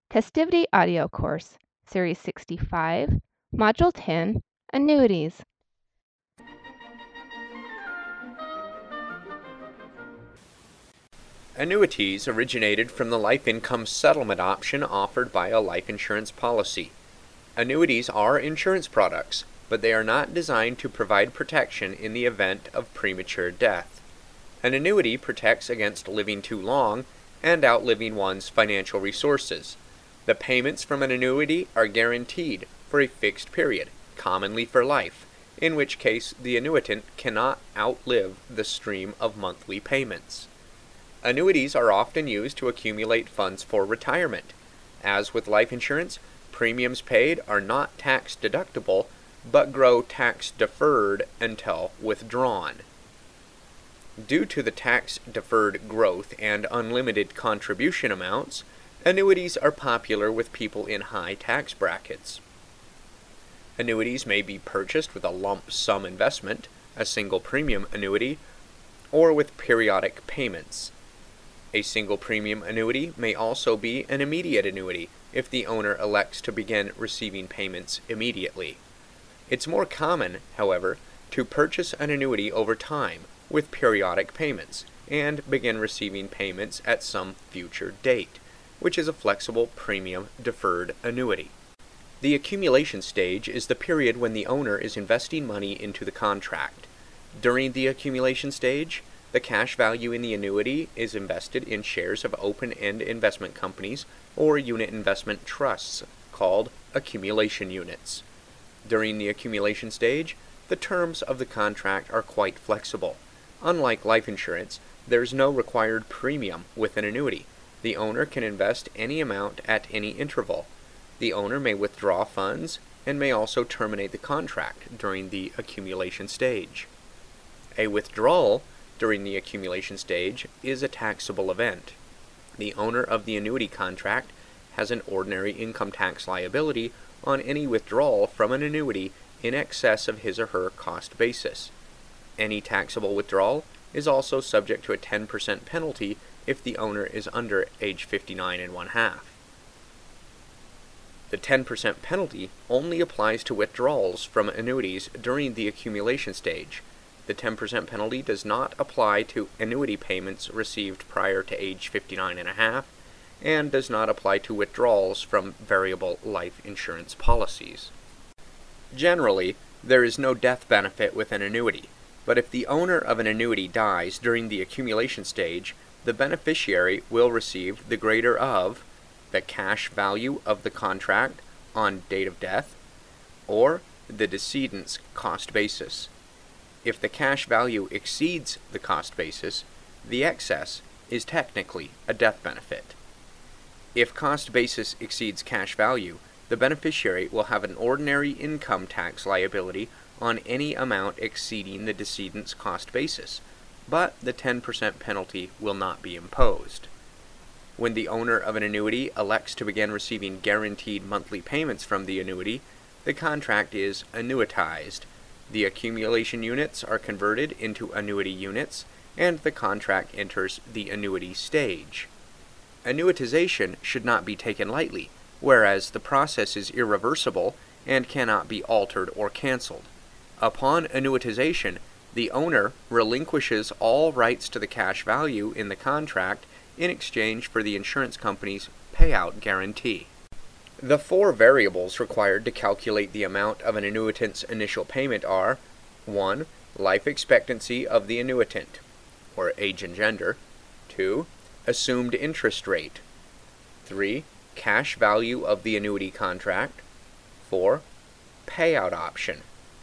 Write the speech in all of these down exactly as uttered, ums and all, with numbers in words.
Testivity Audio Course, Series sixty-five, Module ten, Annuities. Annuities originated from the life income settlement option offered by a life insurance policy. Annuities are insurance products, but they are not designed to provide protection in the event of premature death. An annuity protects against living too long and outliving one's financial resources. The payments from an annuity are guaranteed for a fixed period, commonly for life, in which case the annuitant cannot outlive the stream of monthly payments. Annuities are often used to accumulate funds for retirement. As with life insurance, premiums paid are not tax deductible, but grow tax deferred until withdrawn. Due to the tax deferred growth and unlimited contribution amounts, annuities are popular with people in high tax brackets. Annuities may be purchased with a lump sum investment, a single premium annuity, or with periodic payments. A single premium annuity may also be an immediate annuity if the owner elects to begin receiving payments immediately. It's more common, however, to purchase an annuity over time with periodic payments and begin receiving payments at some future date, which is a flexible premium deferred annuity. The accumulation stage is the period when the owner is investing money into the contract. During the accumulation stage, the cash value in the annuity is invested in shares of open-end investment companies or unit investment trusts called accumulation units. During the accumulation stage, the terms of the contract are quite flexible. Unlike life insurance, there is no required premium with an annuity. The owner can invest any amount at any interval. The owner may withdraw funds and may also terminate the contract during the accumulation stage. A withdrawal during the accumulation stage is a taxable event. The owner of the annuity contract has an ordinary income tax liability on any withdrawal from an annuity in excess of his or her cost basis. Any taxable withdrawal is also subject to a ten percent penalty if the owner is under age fifty-nine and one half. The ten percent penalty only applies to withdrawals from annuities during the accumulation stage. The ten percent penalty does not apply to annuity payments received prior to age fifty-nine and a half, and does not apply to withdrawals from variable life insurance policies. Generally, there is no death benefit with an annuity, but if the owner of an annuity dies during the accumulation stage, the beneficiary will receive the greater of the cash value of the contract on date of death, or the decedent's cost basis. If the cash value exceeds the cost basis, the excess is technically a death benefit. If cost basis exceeds cash value, the beneficiary will have an ordinary income tax liability on any amount exceeding the decedent's cost basis, but the ten percent penalty will not be imposed. When the owner of an annuity elects to begin receiving guaranteed monthly payments from the annuity, the contract is annuitized. The accumulation units are converted into annuity units, and the contract enters the annuity stage. Annuitization should not be taken lightly, whereas the process is irreversible and cannot be altered or canceled. Upon annuitization, the owner relinquishes all rights to the cash value in the contract in exchange for the insurance company's payout guarantee. The four variables required to calculate the amount of an annuitant's initial payment are one. Life expectancy of the annuitant, or age and gender. two. Assumed interest rate. three. Cash value of the annuity contract. four. Payout option.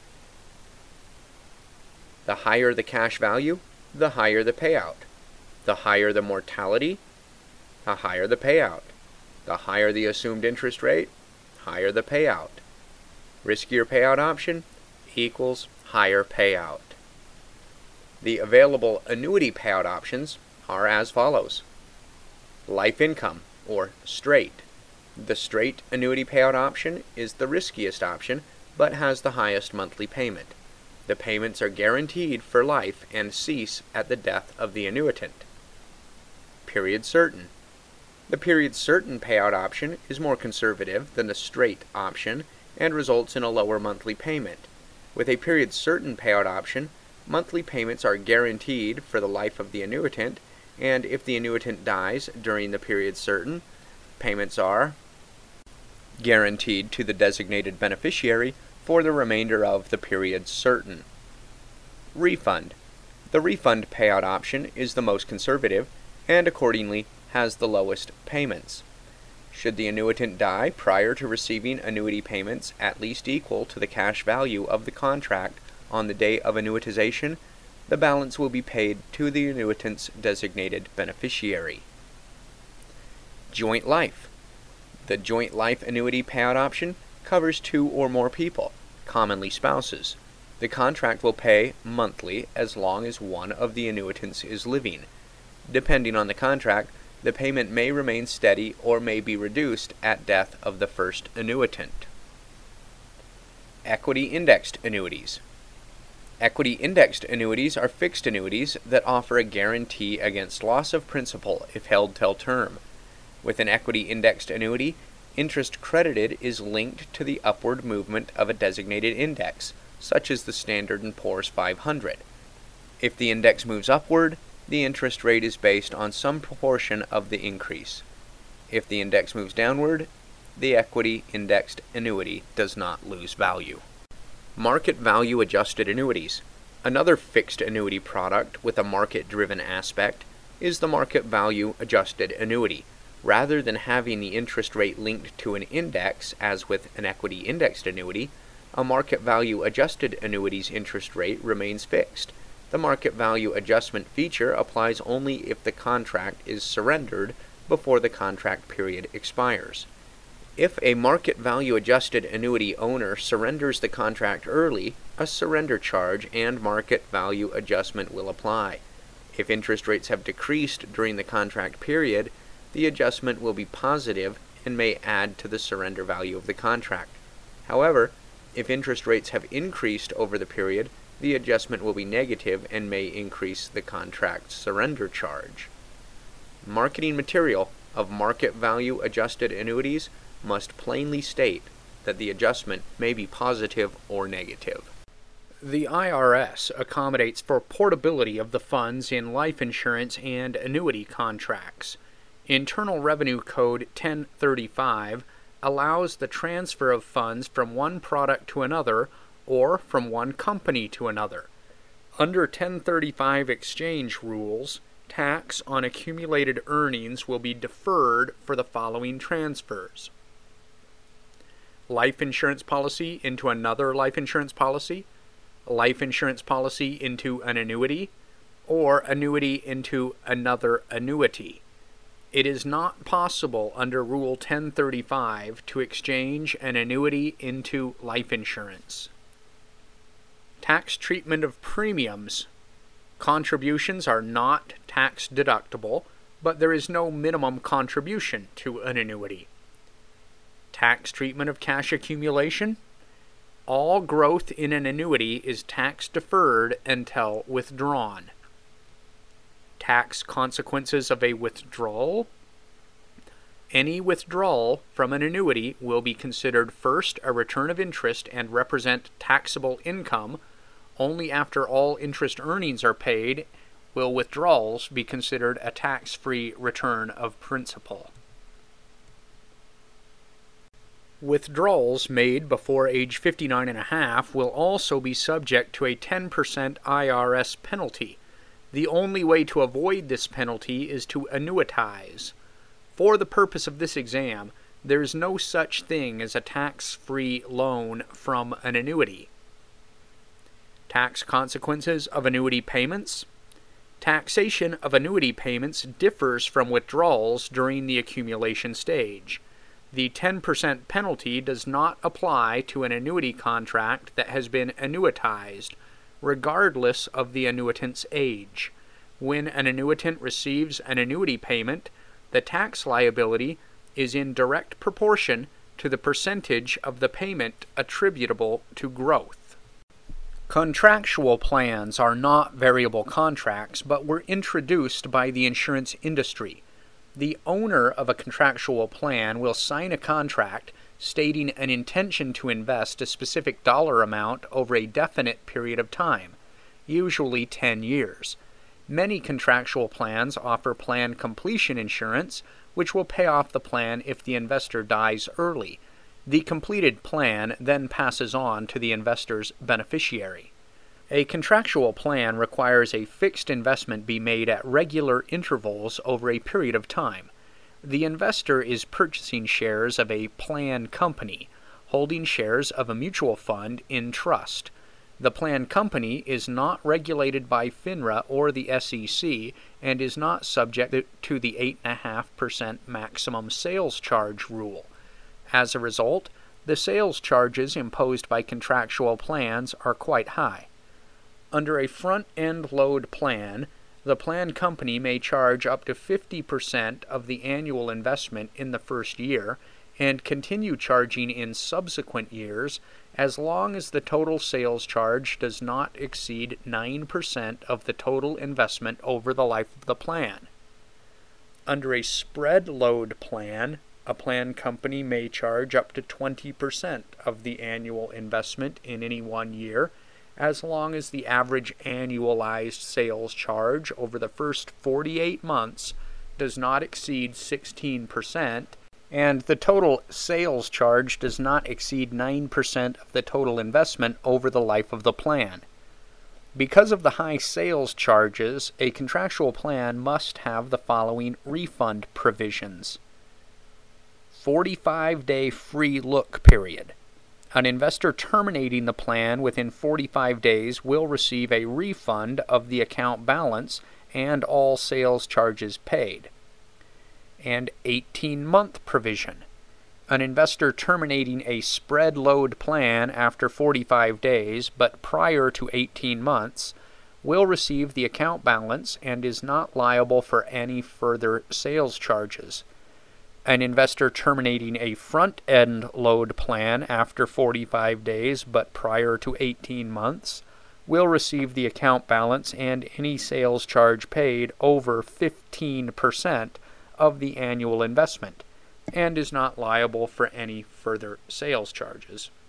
The higher the cash value, the higher the payout. The higher the mortality, the higher the payout. The higher the assumed interest rate, higher the payout. Riskier payout option equals higher payout. The available annuity payout options are as follows. Life income, or straight. The straight annuity payout option is the riskiest option, but has the highest monthly payment. The payments are guaranteed for life and cease at the death of the annuitant. Period certain. The period certain payout option is more conservative than the straight option and results in a lower monthly payment. With a period certain payout option, monthly payments are guaranteed for the life of the annuitant, and if the annuitant dies during the period certain, payments are guaranteed to the designated beneficiary for the remainder of the period certain. Refund. The refund payout option is the most conservative and accordingly has the lowest payments. Should the annuitant die prior to receiving annuity payments at least equal to the cash value of the contract on the day of annuitization, the balance will be paid to the annuitant's designated beneficiary. Joint life. The joint life annuity payout option covers two or more people, commonly spouses. The contract will pay monthly as long as one of the annuitants is living. Depending on the contract, the payment may remain steady or may be reduced at death of the first annuitant. Equity indexed annuities. Equity indexed annuities are fixed annuities that offer a guarantee against loss of principal if held till term. With an equity indexed annuity, interest credited is linked to the upward movement of a designated index, such as the Standard and Poor's five hundred. If the index moves upward, the interest rate is based on some proportion of the increase. If the index moves downward, the equity indexed annuity does not lose value. Market value adjusted annuities. Another fixed annuity product with a market-driven aspect is the market value adjusted annuity. Rather than having the interest rate linked to an index, as with an equity indexed annuity, a market value adjusted annuity's interest rate remains fixed. The market value adjustment feature applies only if the contract is surrendered before the contract period expires. If a market value adjusted annuity owner surrenders the contract early, a surrender charge and market value adjustment will apply. If interest rates have decreased during the contract period, the adjustment will be positive and may add to the surrender value of the contract. However, if interest rates have increased over the period, the adjustment will be negative and may increase the contract's surrender charge. Marketing material of market value adjusted annuities must plainly state that the adjustment may be positive or negative. The I R S accommodates for portability of the funds in life insurance and annuity contracts. Internal Revenue Code ten thirty-five allows the transfer of funds from one product to another or from one company to another. Under ten thirty-five exchange rules, tax on accumulated earnings will be deferred for the following transfers: life insurance policy into another life insurance policy, life insurance policy into an annuity, or annuity into another annuity. It is not possible under Rule ten thirty-five to exchange an annuity into life insurance. Tax treatment of premiums. Contributions are not tax deductible, but there is no minimum contribution to an annuity. Tax treatment of cash accumulation. All growth in an annuity is tax deferred until withdrawn. Tax consequences of a withdrawal. Any withdrawal from an annuity will be considered first a return of interest and represent taxable income. Only after all interest earnings are paid will withdrawals be considered a tax-free return of principal. Withdrawals made before age fifty-nine and a half will also be subject to a ten percent I R S penalty. The only way to avoid this penalty is to annuitize. For the purpose of this exam, there is no such thing as a tax-free loan from an annuity. Tax consequences of annuity payments. Taxation of annuity payments differs from withdrawals during the accumulation stage. The ten percent penalty does not apply to an annuity contract that has been annuitized, regardless of the annuitant's age. When an annuitant receives an annuity payment, the tax liability is in direct proportion to the percentage of the payment attributable to growth. Contractual plans are not variable contracts, but were introduced by the insurance industry. The owner of a contractual plan will sign a contract stating an intention to invest a specific dollar amount over a definite period of time, usually ten years. Many contractual plans offer plan completion insurance, which will pay off the plan if the investor dies early. The completed plan then passes on to the investor's beneficiary. A contractual plan requires a fixed investment be made at regular intervals over a period of time. The investor is purchasing shares of a plan company, holding shares of a mutual fund in trust. The plan company is not regulated by FINRA or the S E C and is not subject to the eight point five percent maximum sales charge rule. As a result, the sales charges imposed by contractual plans are quite high. Under a front-end load plan, the plan company may charge up to fifty percent of the annual investment in the first year and continue charging in subsequent years as long as the total sales charge does not exceed nine percent of the total investment over the life of the plan. Under a spread load plan, a plan company may charge up to twenty percent of the annual investment in any one year, as long as the average annualized sales charge over the first forty-eight months does not exceed sixteen percent, and the total sales charge does not exceed nine percent of the total investment over the life of the plan. Because of the high sales charges, a contractual plan must have the following refund provisions. forty-five day free look period. An investor terminating the plan within forty-five days will receive a refund of the account balance and all sales charges paid. And eighteen month provision. An investor terminating a spread load plan after forty-five days but prior to eighteen months will receive the account balance and is not liable for any further sales charges. An investor terminating a front-end load plan after forty-five days but prior to eighteen months will receive the account balance and any sales charge paid over fifteen percent of the annual investment and is not liable for any further sales charges.